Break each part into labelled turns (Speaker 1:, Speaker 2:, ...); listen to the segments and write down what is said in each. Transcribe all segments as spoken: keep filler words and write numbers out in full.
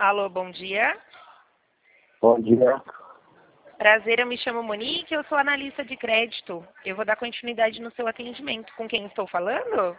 Speaker 1: Alô, bom dia.
Speaker 2: Bom dia.
Speaker 1: Prazer, eu me chamo Monique, eu sou analista de crédito. Eu vou dar continuidade no seu atendimento. Com quem estou falando?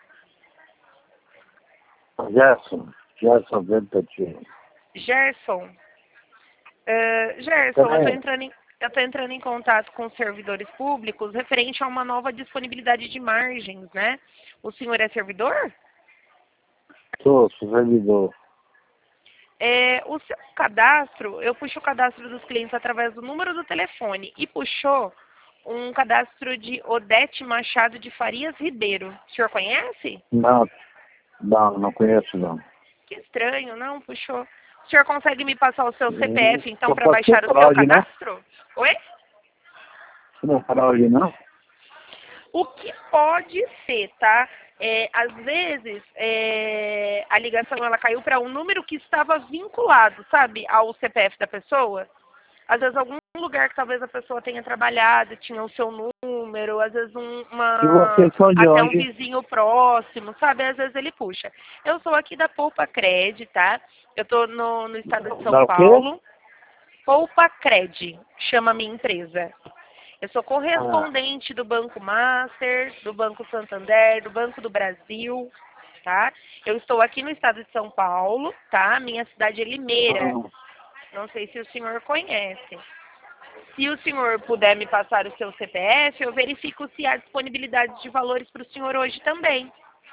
Speaker 2: Gerson. Gerson Ventatini.
Speaker 1: Gerson. Uh, Gerson, eu estou entrando em, eu tô entrando em contato com os servidores públicos referente a uma nova disponibilidade de margens, né? O senhor é servidor?
Speaker 2: Sou servidor.
Speaker 1: É, o seu cadastro, eu puxo o cadastro dos clientes através do número do telefone e puxou um cadastro de Odete Machado de Farias Ribeiro. O senhor conhece?
Speaker 2: Não, não, não conheço não.
Speaker 1: Que estranho, não? Puxou. O senhor consegue me passar o seu C P F, então,
Speaker 2: Só
Speaker 1: para
Speaker 2: pode ser
Speaker 1: baixar o seu
Speaker 2: fraude, né?
Speaker 1: cadastro? Oi?
Speaker 2: Não é fraude, não?
Speaker 1: O que pode ser, tá? É, às vezes, é, a ligação ela caiu para um número que estava vinculado, sabe, ao C P F da pessoa. Às vezes, algum lugar que talvez a pessoa tenha trabalhado, tinha o seu número, às vezes um,
Speaker 2: E
Speaker 1: uma,
Speaker 2: vocês são de
Speaker 1: até um
Speaker 2: onde?
Speaker 1: vizinho próximo, sabe? Às vezes ele puxa. Eu sou aqui da Poupa Cred, tá? Eu tô no, no estado de São
Speaker 2: Da o quê?
Speaker 1: Paulo. Poupa Cred, chama a minha empresa. Eu sou
Speaker 2: Ah,
Speaker 1: correspondente do Banco Master, do Banco Santander, do Banco do Brasil, tá? Eu estou aqui no estado de São Paulo, tá? Minha cidade é Limeira.
Speaker 2: ah,
Speaker 1: Não sei se o senhor conhece. Se o senhor puder me passar o seu C P F, eu verifico se há disponibilidade de valores para o senhor hoje também.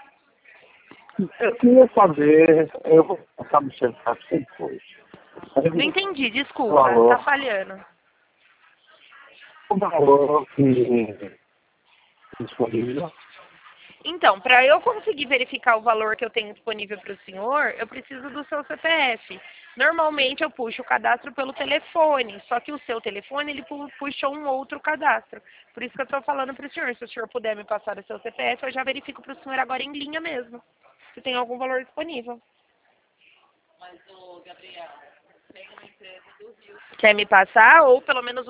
Speaker 2: eu queria saber, eu vou passar no seu carro depois.
Speaker 1: Não entendi,
Speaker 2: O
Speaker 1: desculpa,
Speaker 2: valor,
Speaker 1: está falhando.
Speaker 2: o valor que disponível.
Speaker 1: Então, para eu conseguir verificar o valor que eu tenho disponível para o senhor, eu preciso do seu C P F. Normalmente eu puxo o cadastro pelo telefone, só que o seu telefone ele pu- puxou um outro cadastro. Por isso que eu estou falando para o senhor. Se o senhor puder me passar o seu C P F, eu já verifico para o senhor agora em linha mesmo, se tem algum valor disponível. Quer me passar ou pelo menos